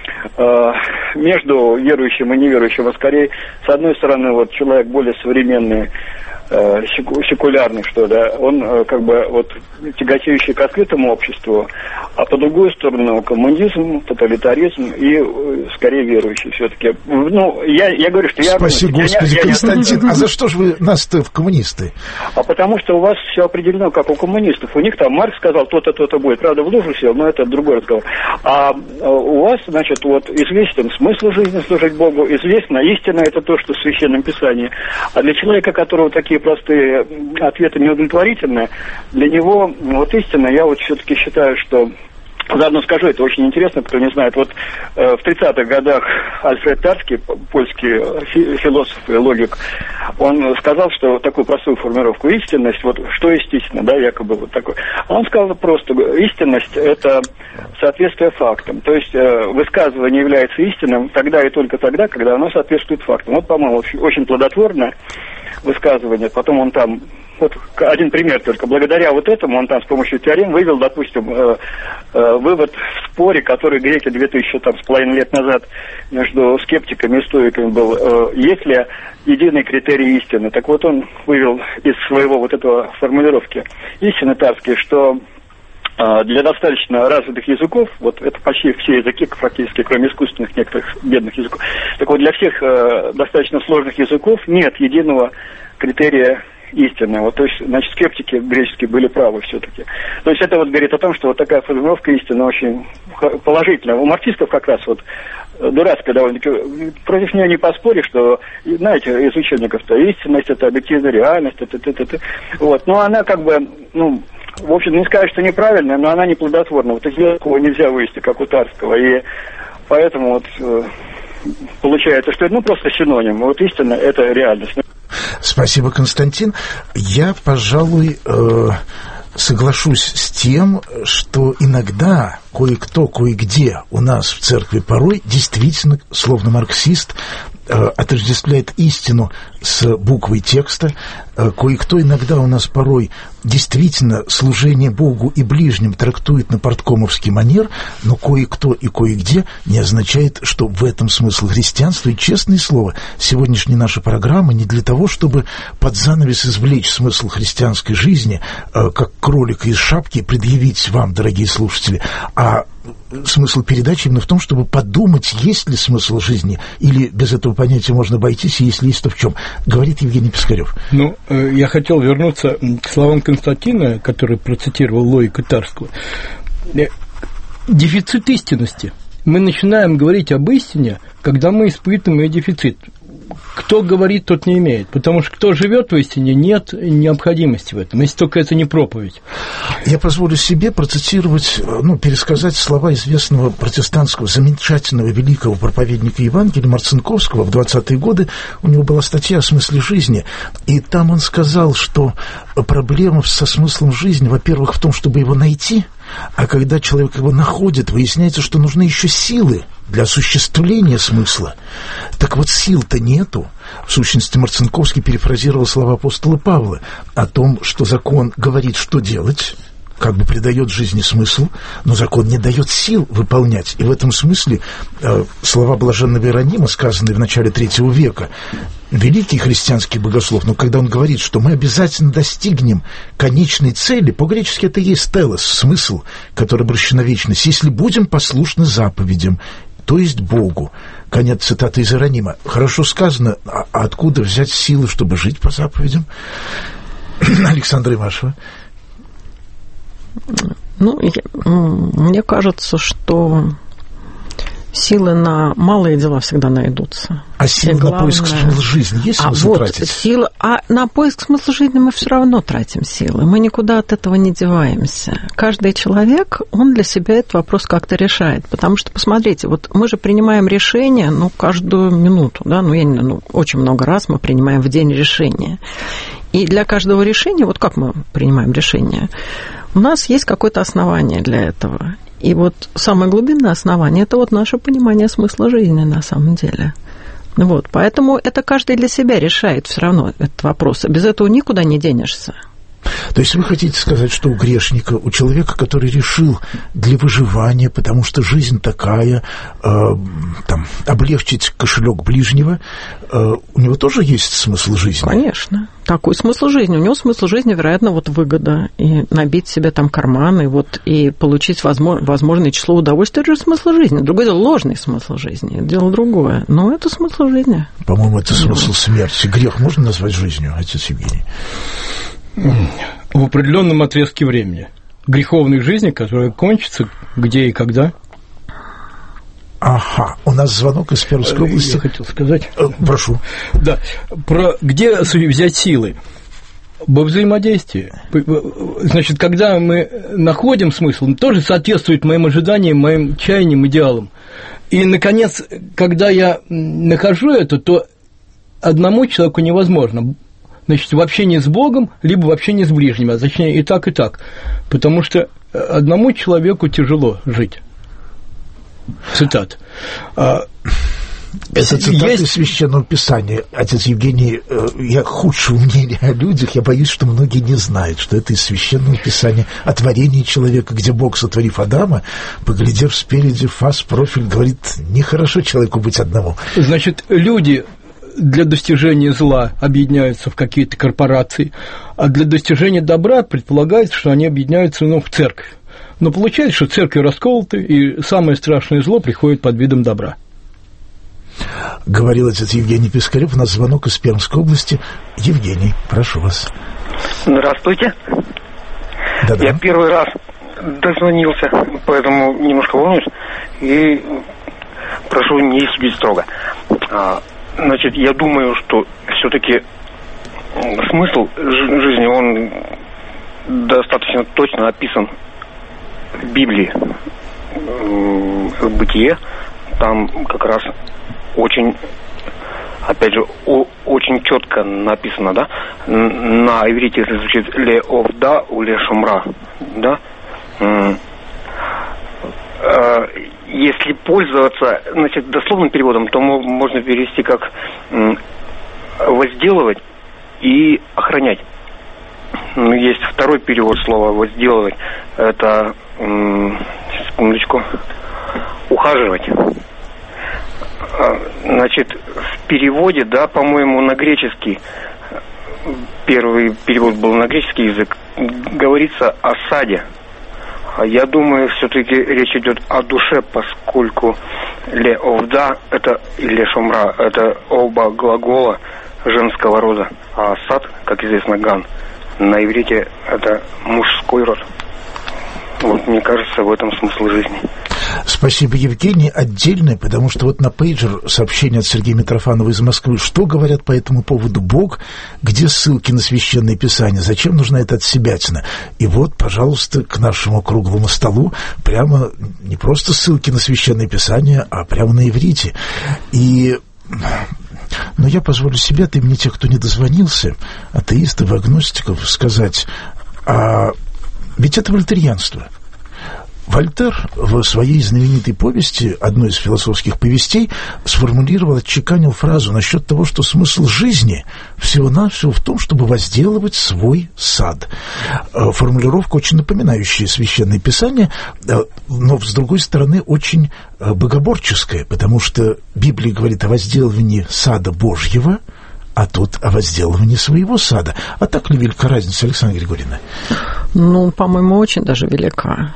[SPEAKER 11] между верующим и неверующим, а скорее, с одной стороны, вот человек более современный, секулярный, что ли, он как бы вот тяготеющий к открытому обществу, а по другую сторону коммунизм, тоталитаризм и скорее верующий все-таки. Я говорю, что я...
[SPEAKER 1] Спаси Господи, Константин, а за что же вы нас-то в коммунисты?
[SPEAKER 11] А потому что у вас все определено, как у коммунистов. У них там Маркс сказал, то-то, то-то будет. Правда, в лужу сел, но это другой разговор. А у вас, значит, вот известен смысл жизни служить Богу, известно истина, это то, что в Священном Писании. А для человека, которого такие простые ответы неудовлетворительны, для него вот истина, я вот все-таки считаю, что... Заодно скажу, это очень интересно, кто не знает. Вот в 30-х годах Альфред Тарский, польский философ и логик, он сказал, что такую простую формулировку истинность, вот что есть истина, да, якобы вот такой. Он сказал просто, истинность – это соответствие фактам. То есть высказывание является истинным тогда и только тогда, когда оно соответствует фактам. Вот, по-моему, очень плодотворное высказывание. Потом он там... Вот один пример только. Благодаря вот этому он там с помощью теорем вывел, допустим, вывод в споре, который греки 2500 лет назад между скептиками и стоиками был. Есть ли единый критерий истины? Так вот он вывел из своего вот этого формулировки истины тарские, что для достаточно развитых языков, вот это почти все языки, практически, кроме искусственных некоторых бедных языков, так вот для всех достаточно сложных языков нет единого критерия истинная. Вот, то есть, значит, скептики греческие были правы все-таки. То есть это вот говорит о том, что вот такая формулировка истины очень положительная. У марксистов как раз вот дурацкая довольно-таки, против нее не поспоришь, что, знаете, из учебников-то истинность, это объективная реальность, вот. Но она как бы, в общем, не скажешь, что неправильная, но она не плодотворна. Вот из такого нельзя вывести, как у Тарского. И поэтому вот получается, что это просто синоним. Вот истина – это реальность.
[SPEAKER 1] Спасибо, Константин. Я, пожалуй, соглашусь с тем, что иногда кое-кто, кое-где у нас в церкви порой действительно, словно марксист, отождествляет истину с буквой текста. Кое-кто иногда у нас порой действительно служение Богу и ближним трактует на порткомовский манер, но кое-кто и кое-где не означает, что в этом смысл христианства. И, честное слово, сегодняшняя наша программа не для того, чтобы под занавес извлечь смысл христианской жизни, как кролика из шапки, предъявить вам, дорогие слушатели, а смысл передачи именно в том, чтобы подумать, есть ли смысл жизни, или без этого понятия можно обойтись, и если есть, то в чем. Говорит Евгений Пискарев.
[SPEAKER 2] Я хотел вернуться к словам Константина, который процитировал логику Тарского. Дефицит истинности. Мы начинаем говорить об истине, когда мы испытываем ее дефицит. кто говорит, тот не имеет. Потому что кто живет в истине, нет необходимости в этом, если только это не проповедь.
[SPEAKER 1] Я позволю себе процитировать, пересказать слова известного протестантского, замечательного, великого проповедника Евангелия Марцинковского в 20-е годы. У него была статья о смысле жизни, и там он сказал, что проблема со смыслом жизни, во-первых, в том, чтобы его найти, а когда человек его находит, выясняется, что нужны еще силы для осуществления смысла. Так вот, сил-то нету. В сущности, Марцинковский перефразировал слова апостола Павла о том, что закон говорит, что делать, как бы придает жизни смысл, но закон не дает сил выполнять. И в этом смысле слова блаженного Иеронима, сказанные в начале III века, великий христианский богослов, но когда он говорит, что мы обязательно достигнем конечной цели, по-гречески это и есть телос, смысл, который обращен на вечность, если будем послушны заповедям, то есть Богу. Конец цитаты из Иеронима. Хорошо сказано, а откуда взять силы, чтобы жить по заповедям? Александра Ивашева.
[SPEAKER 3] Мне кажется, что силы на малые дела всегда найдутся.
[SPEAKER 1] А силы на поиск смысла жизни есть смысл тратить?
[SPEAKER 3] На поиск смысла жизни мы все равно тратим силы. Мы никуда от этого не деваемся. Каждый человек, он для себя этот вопрос как-то решает. Потому что, посмотрите, вот мы же принимаем решения, каждую минуту, да, очень много раз мы принимаем в день решения. И для каждого решения, вот как мы принимаем решение, у нас есть какое-то основание для этого. И вот самое глубинное основание – это вот наше понимание смысла жизни на самом деле. Поэтому это каждый для себя решает все равно этот вопрос. Без этого никуда не денешься.
[SPEAKER 1] То есть вы хотите сказать, что у грешника, у человека, который решил для выживания, потому что жизнь такая, облегчить кошелек ближнего, у него тоже есть смысл жизни?
[SPEAKER 3] Конечно. Такой смысл жизни. У него смысл жизни, вероятно, выгода. И набить себе карманы, и получить возможное число удовольствий. Это же смысл жизни. Другое дело, ложный смысл жизни. Это дело другое. Но это смысл жизни.
[SPEAKER 1] По-моему, это смысл смерти. Грех можно назвать жизнью, отец Евгений?
[SPEAKER 2] В определенном отрезке времени греховной жизни, которая кончится где и когда.
[SPEAKER 1] Ага, у нас звонок из Пермской области.
[SPEAKER 2] Я хотел сказать.
[SPEAKER 1] Прошу.
[SPEAKER 2] Да, где взять силы? Во взаимодействии. Значит, когда мы находим смысл, он тоже соответствует моим ожиданиям, моим чаяниям, идеалам. И, наконец, когда я нахожу это, то одному человеку невозможно. Значит, в общении с Богом, либо в общении с ближними, а точнее и так, и так. Потому что одному человеку тяжело жить. Цитат.
[SPEAKER 1] Это цитаты из Священного Писания. Отец Евгений, я худшего мнения о людях, я боюсь, что многие не знают, что это из Священного Писания о творении человека, где Бог, сотворив Адама, поглядев спереди, фас, профиль, говорит, нехорошо человеку быть одному.
[SPEAKER 2] Значит, люди для достижения зла объединяются в какие-то корпорации, а для достижения добра предполагается, что они объединяются в церковь. Но получается, что церкви расколоты, и самое страшное зло приходит под видом добра.
[SPEAKER 1] Говорил отец Евгений Пискарев, у нас звонок из Пермской области. Евгений, прошу вас.
[SPEAKER 12] Здравствуйте.
[SPEAKER 1] Да-да.
[SPEAKER 12] Я первый раз дозвонился, поэтому немножко волнуюсь, и прошу не судить строго. Значит, я думаю, что все-таки смысл жизни, он достаточно точно описан в Библии, в Бытие. Там как раз очень, опять же, очень четко написано, да, на иврите это звучит «ле овда у ле шумра», да. Если пользоваться, значит, дословным переводом, то можно перевести как возделывать и охранять. Есть второй перевод слова возделывать. Это, секундочку, ухаживать. Значит, в переводе, да, по-моему, на греческий, первый перевод был на греческий язык, говорится о саде. Я думаю, все-таки речь идет о душе, поскольку ле овда это и ле шумра, это оба глагола женского рода, а сад, как известно, ган, на иврите это мужской род. Вот, мне кажется, в этом смысл жизни.
[SPEAKER 1] Спасибо, Евгений. Отдельное, потому что вот на пейджер сообщение от Сергея Митрофанова из Москвы. Что говорят по этому поводу Бог? Где ссылки на Священное Писание? Зачем нужна эта отсебятина? И вот, пожалуйста, к нашему круглому столу прямо не просто ссылки на Священное Писание, а прямо на иврите. Но я позволю себе от имени тех, кто не дозвонился, атеистов, агностиков, сказать, ведь это вольтерьянство. Вольтер в своей знаменитой повести, одной из философских повестей, сформулировал, отчеканил фразу насчет того, что смысл жизни всего-навсего в том, чтобы возделывать свой сад. Формулировка, очень напоминающая Священное Писание, но, с другой стороны, очень богоборческая, потому что Библия говорит о возделывании сада Божьего, а тут о возделывании своего сада. А так ли велика разница, Александра Григорьевна?
[SPEAKER 3] По-моему, очень даже велика.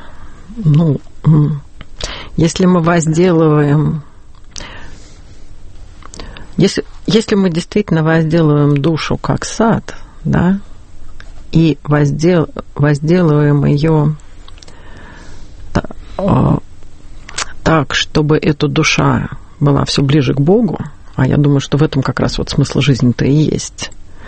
[SPEAKER 3] Если мы возделываем, если мы действительно возделываем душу как сад, да, и возделываем ее так, чтобы эта душа была все ближе к Богу, а я думаю, что в этом как раз вот смысл жизни-то и есть,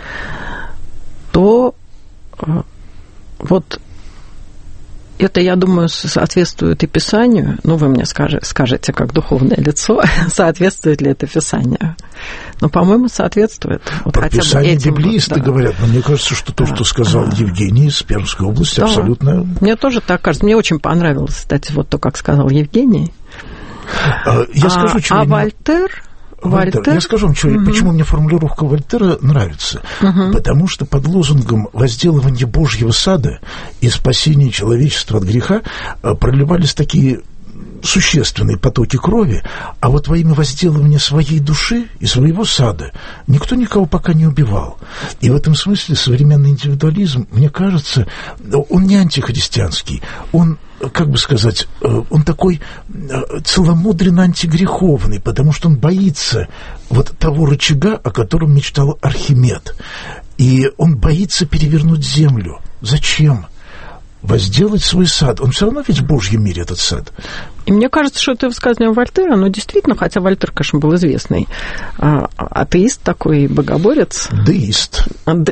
[SPEAKER 3] то вот это, я думаю, соответствует и Писанию. Вы мне скажете, как духовное лицо, соответствует ли это Писанию. Но, по-моему, соответствует.
[SPEAKER 1] Про Писание библеисты говорят, но мне кажется, что то, что сказал Евгений из Пермской области, абсолютно...
[SPEAKER 3] Мне тоже так кажется. Мне очень понравилось, кстати, вот то, как сказал Евгений.
[SPEAKER 1] Я скажу, чего
[SPEAKER 3] Вольтер...
[SPEAKER 1] Я скажу вам, почему мне формулировка Вольтера нравится. Потому что под лозунгом возделывания Божьего сада и спасения человечества от греха проливались такие существенные потоки крови, а вот во имя возделывания своей души и своего сада никто никого пока не убивал. И в этом смысле современный индивидуализм, мне кажется, он не антихристианский, он, как бы сказать, он такой целомудренно антигреховный, потому что он боится вот того рычага, о котором мечтал Архимед. И он боится перевернуть землю. Зачем? Возделать свой сад. Он все равно ведь в Божьем мире, этот сад.
[SPEAKER 3] И мне кажется, что это высказывание Вольтера, действительно, хотя Вольтер, конечно, был известный атеист такой, богоборец.
[SPEAKER 1] Деист.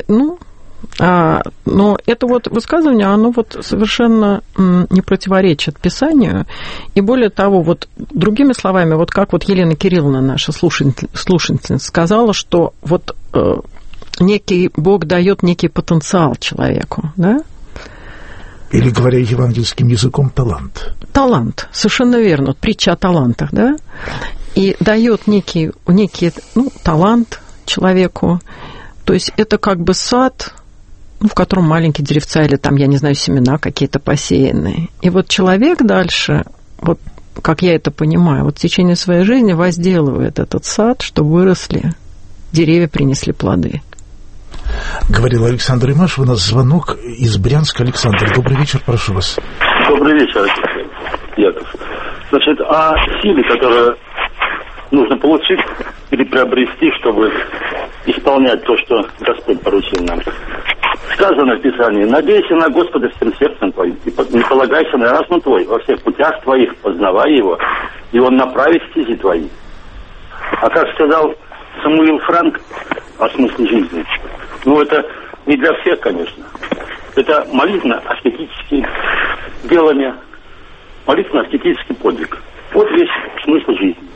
[SPEAKER 3] Но это вот высказывание, оно вот совершенно не противоречит Писанию. И более того, вот другими словами, вот как вот Елена Кирилловна, наша слушательница, сказала, что вот некий Бог дает некий потенциал человеку, да?
[SPEAKER 1] Или, говоря евангельским языком, талант.
[SPEAKER 3] Талант, совершенно верно. Притча о талантах, да? И дает некий талант человеку. То есть это как бы сад, в котором маленькие деревца или там, я не знаю, семена какие-то посеянные. И вот человек дальше, вот как я это понимаю, вот в течение своей жизни возделывает этот сад, чтобы выросли деревья, принесли плоды.
[SPEAKER 1] Говорил Александр Имаш, у нас звонок из Брянска. Александр, добрый вечер, прошу вас.
[SPEAKER 13] Добрый вечер, Яков. Значит, о силе, которую нужно получить или приобрести, чтобы исполнять то, что Господь поручил нам. Сказано в Писании: надейся на Господа всем сердцем твоим, и не полагайся на разум твой, во всех путях твоих познавай его, и он направит стези твои. А как сказал Самуил Франк о смысле жизни, это не для всех, конечно. Это молитвенно-аскетические делания, молитвенно-аскетический подвиг. Вот весь смысл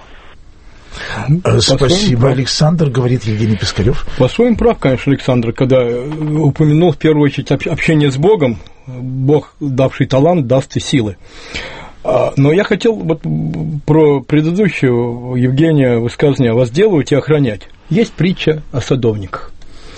[SPEAKER 13] жизни.
[SPEAKER 1] Спасибо, Александр, говорит Евгений Пискарев.
[SPEAKER 2] По-своему прав, конечно, Александр, когда упомянул в первую очередь общение с Богом. Бог, давший талант, даст и силы. Но я хотел вот про предыдущего Евгения высказывание «возделывать и охранять». Есть притча о садовниках,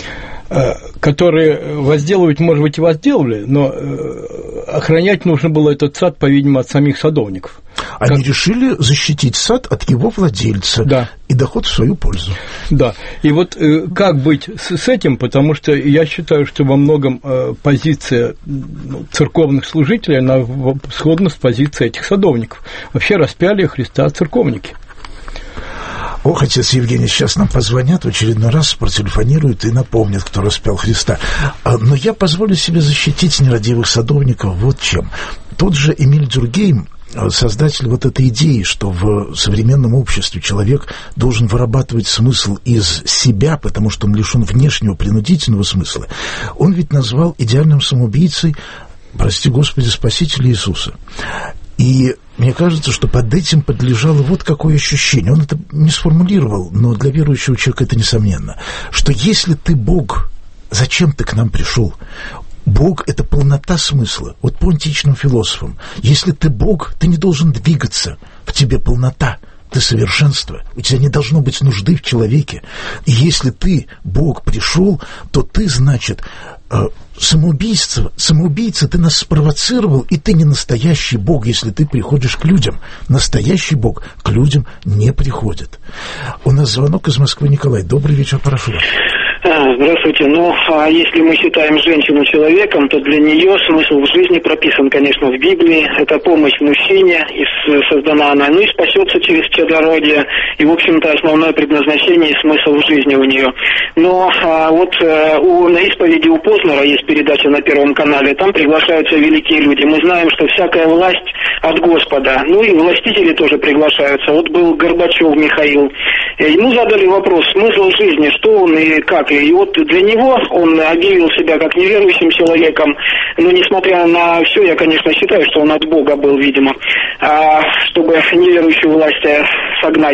[SPEAKER 2] которые возделывать, может быть, и возделывали, но охранять нужно было этот сад, по-видимому, от самих садовников.
[SPEAKER 1] Они решили защитить сад от его владельца, и доход в свою пользу.
[SPEAKER 2] Да, и вот как быть с этим, потому что я считаю, что во многом позиция церковных служителей, она сходна с позицией этих садовников. Вообще распяли Христа церковники.
[SPEAKER 1] Ох, отец Евгений, сейчас нам позвонят, в очередной раз протелефонируют и напомнят, кто распял Христа. Но я позволю себе защитить нерадивых садовников вот чем. Тот же Эмиль Дюркгейм создатель вот этой идеи, что в современном обществе человек должен вырабатывать смысл из себя, потому что он лишен внешнего принудительного смысла, он ведь назвал идеальным самоубийцей, прости Господи, Спасителя Иисуса. И мне кажется, что под этим подлежало вот какое ощущение. Он это не сформулировал, но для верующего человека это несомненно, что если ты Бог, зачем ты к нам пришел? Бог — это полнота смысла. Вот по античным философам. Если ты Бог, ты не должен двигаться. В тебе полнота. Ты совершенство. У тебя не должно быть нужды в человеке. И если ты, Бог, пришел, то ты, значит, самоубийца, ты нас спровоцировал, и ты не настоящий Бог, если ты приходишь к людям. Настоящий Бог к людям не приходит. У нас звонок из Москвы. Николай, добрый вечер, прошу вас.
[SPEAKER 14] Здравствуйте. Если мы считаем женщину человеком, то для нее смысл в жизни прописан, конечно, в Библии. Это помощь мужчине, и создана она, и спасется через чадородие. И, в общем-то, основное предназначение и смысл в жизни у нее. Но на исповеди у Познера есть передача на Первом канале, там приглашаются великие люди. Мы знаем, что всякая власть от Господа. И властители тоже приглашаются. Вот был Горбачев Михаил. Ему задали вопрос, смысл жизни, что он и как. И вот для него он объявил себя как неверующим человеком. Но несмотря на все, я, конечно, считаю, что он от Бога был, видимо, чтобы неверующую власть согнать.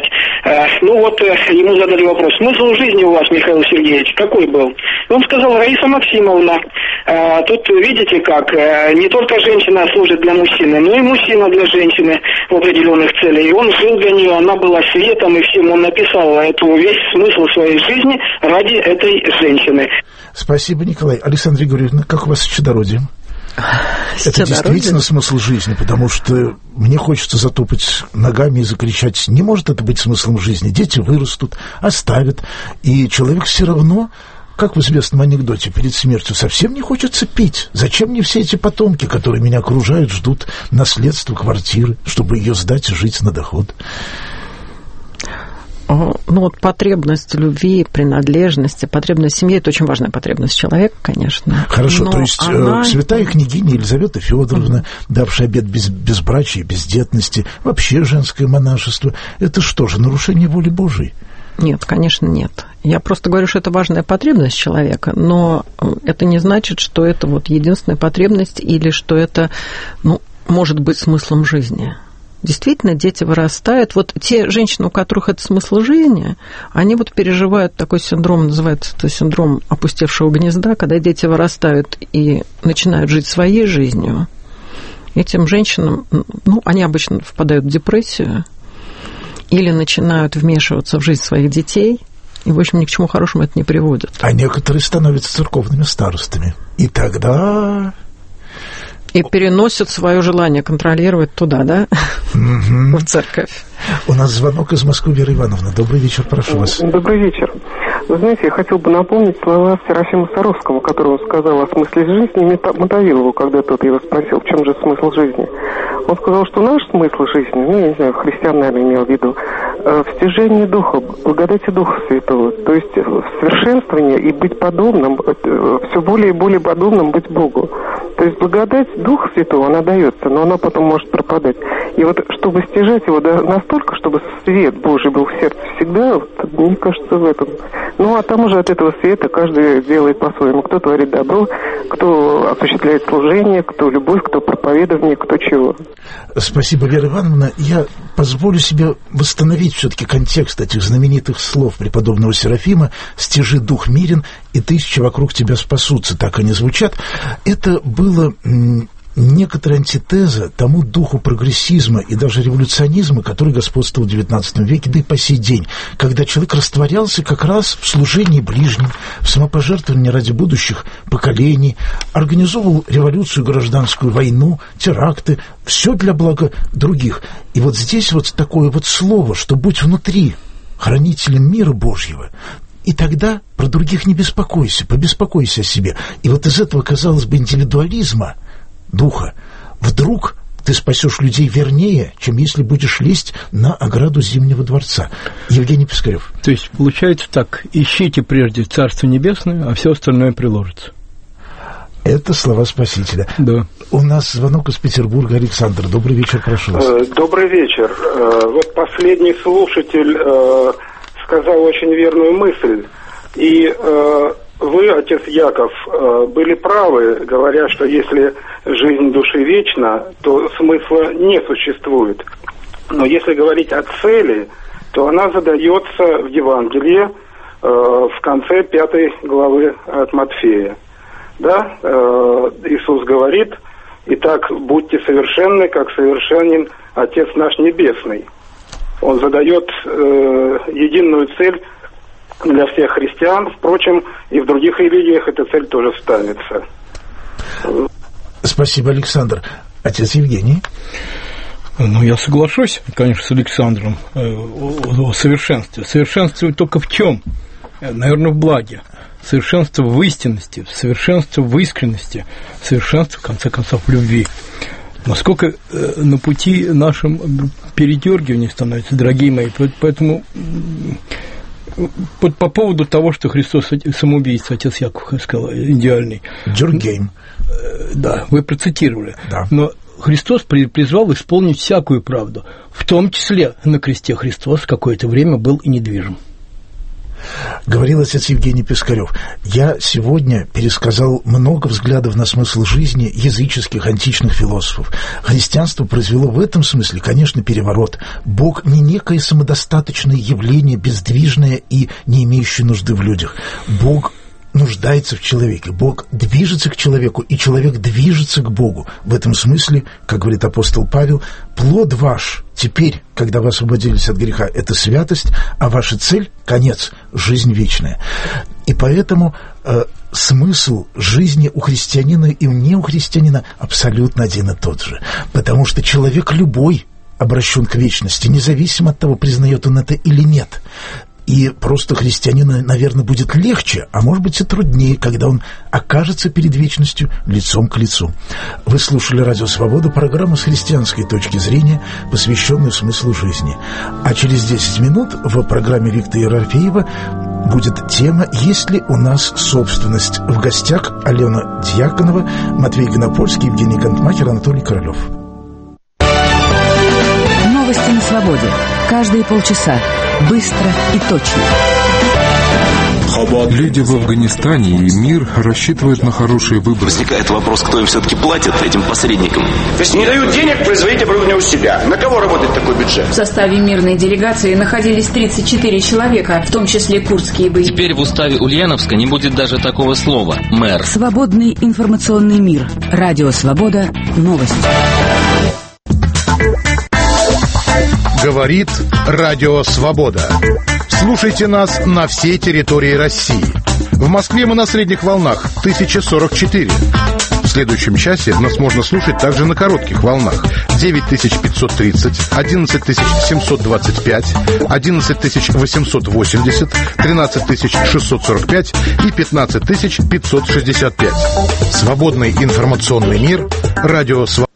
[SPEAKER 14] Ему задали вопрос, смысл жизни у вас, Михаил Сергеевич, какой был? И он сказал, Раиса Максимовна, тут видите как, не только женщина служит для мужчины, но и мужчина для женщины в определенных целях. И он жил для нее, она была светом и всем. Он написал весь смысл своей жизни ради этой женщины.
[SPEAKER 1] Спасибо, Николай. Александра Григорьевна, как у вас с чадородием? Это действительно смысл жизни, потому что мне хочется затопать ногами и закричать, не может это быть смыслом жизни. Дети вырастут, оставят, и человек все равно, как в известном анекдоте, перед смертью совсем не хочется пить. Зачем мне все эти потомки, которые меня окружают, ждут наследства, квартиры, чтобы ее сдать и жить на доход?
[SPEAKER 3] Потребность любви, принадлежности, потребность семьи – это очень важная потребность человека, конечно.
[SPEAKER 1] Хорошо, то есть святая княгиня Елизавета Федоровна, давшая обет безбрачия и бездетности, вообще женское монашество – это что же, нарушение воли Божией?
[SPEAKER 3] Нет, конечно, нет. Я просто говорю, что это важная потребность человека, но это не значит, что это единственная потребность или что это, может быть смыслом жизни. Действительно, дети вырастают. Те женщины, у которых это смысл жизни, они переживают такой синдром, называется это синдром опустевшего гнезда, когда дети вырастают и начинают жить своей жизнью. Этим женщинам, они обычно впадают в депрессию или начинают вмешиваться в жизнь своих детей, и, в общем, ни к чему хорошему это не приводит.
[SPEAKER 1] А некоторые становятся церковными старостами. И тогда...
[SPEAKER 3] И переносят свое желание контролировать туда, да? В церковь.
[SPEAKER 1] У нас звонок из Москвы, Вера Ивановна. Добрый вечер, прошу вас.
[SPEAKER 15] Добрый вечер. Вы знаете, я хотел бы напомнить слова Серафима Саровского, который он сказал о смысле жизни Мотовилову, когда тот его спросил, в чем же смысл жизни. Он сказал, что наш смысл жизни, я не знаю, христиан, наверное, имел в виду, в стяжении Духа, благодати Духа Святого, то есть в совершенствовании и быть подобным, все более и более подобным быть Богу. То есть благодать Духа Святого, она дается, но она потом может пропадать. И чтобы стяжать его настолько, чтобы свет Божий был в сердце всегда, мне кажется, в этом. А там уже от этого света каждый делает по-своему. Кто творит добро, кто осуществляет служение, кто любовь, кто проповедование, кто чего.
[SPEAKER 1] Спасибо, Вера Ивановна. Я позволю себе восстановить все-таки контекст этих знаменитых слов преподобного Серафима «Стяжи дух мирен, и тысячи вокруг тебя спасутся». Так они звучат. Это было некоторая антитеза тому духу прогрессизма и даже революционизма, который господствовал в XIX веке, да и по сей день, когда человек растворялся как раз в служении ближним, в самопожертвовании ради будущих поколений, организовывал революцию, гражданскую войну, теракты, все для блага других. И здесь такое слово, что будь внутри хранителем мира Божьего, и тогда про других не беспокойся, побеспокойся о себе. И из этого, казалось бы, индивидуализма духа, вдруг ты спасешь людей вернее, чем если будешь лезть на ограду Зимнего дворца. Евгений Пискарев.
[SPEAKER 2] То есть, получается так, ищите прежде Царство Небесное, а все остальное приложится.
[SPEAKER 1] Это слова Спасителя.
[SPEAKER 2] Да.
[SPEAKER 1] У нас звонок из Петербурга. Александр, добрый вечер, прошу вас.
[SPEAKER 16] Добрый вечер. Вот последний слушатель сказал очень верную мысль. И вы, отец Яков, были правы, говоря, что если жизнь души вечна, то смысла не существует. Но если говорить о цели, то она задается в Евангелии в конце 5 главы от Матфея. Да? Иисус говорит: «Итак, будьте совершенны, как совершенен Отец наш Небесный». Он задает единую цель для всех христиан. Впрочем, и в других религиях эта цель тоже ставится.
[SPEAKER 1] Спасибо, Александр. Отец Евгений?
[SPEAKER 2] Ну, я соглашусь, конечно, с Александром о совершенстве. Совершенство только в чем? Наверное, в благе. Совершенство в истинности, совершенство в искренности, совершенство, в конце концов, в любви. Насколько на пути нашем передергивание становится, дорогие мои, поэтому по поводу того, что Христос самоубийца, отец Яков сказал, идеальный.
[SPEAKER 1] Дюркгейм.
[SPEAKER 2] Да, вы процитировали.
[SPEAKER 1] Да.
[SPEAKER 2] Но Христос призвал исполнить всякую правду, в том числе на кресте Христос какое-то время был и недвижим.
[SPEAKER 1] Говорил отец Евгений Пискарев. Я сегодня пересказал много взглядов на смысл жизни языческих, античных философов. Христианство произвело в этом смысле, конечно, переворот. Бог не некое самодостаточное явление, бездвижное и не имеющее нужды в людях. Бог нуждается в человеке. Бог движется к человеку, и человек движется к Богу. В этом смысле, как говорит апостол Павел, плод ваш теперь, когда вы освободились от греха, это святость, а ваша цель, конец, жизнь вечная. И поэтому смысл жизни у христианина и не у христианина абсолютно один и тот же. Потому что человек любой обращен к вечности, независимо от того, признает он это или нет. И просто христианину, наверное, будет легче, а может быть и труднее, когда он окажется перед вечностью лицом к лицу. Вы слушали «Радио Свобода», программу с христианской точки зрения, посвященную смыслу жизни. А через 10 минут в программе Виктора Ерофеева будет тема «Есть ли у нас собственность?». В гостях Алена Дьяконова, Матвей Гонопольский, Евгений Гантмахер, Анатолий Королёв.
[SPEAKER 4] Новости на свободе. Каждые полчаса. Быстро и точно.
[SPEAKER 17] Люди в Афганистане и мир рассчитывают на хорошие выборы.
[SPEAKER 18] Возникает вопрос, кто им все-таки платит, этим посредникам.
[SPEAKER 19] То есть не дают денег производить оборудование у себя. На кого работает такой бюджет?
[SPEAKER 20] В составе мирной делегации находились 34 человека, в том числе курдские боевики.
[SPEAKER 21] Теперь в уставе Ульяновска не будет даже такого слова «мэр».
[SPEAKER 4] Свободный информационный мир. Радио Свобода. Новости.
[SPEAKER 22] Говорит Радио Свобода. Слушайте нас на всей территории России. В Москве мы на средних волнах 1044. В следующем часе нас можно слушать также на коротких волнах 9530, 11725, 11880, 13645 и 15565. Свободный информационный мир. Радио Свобода.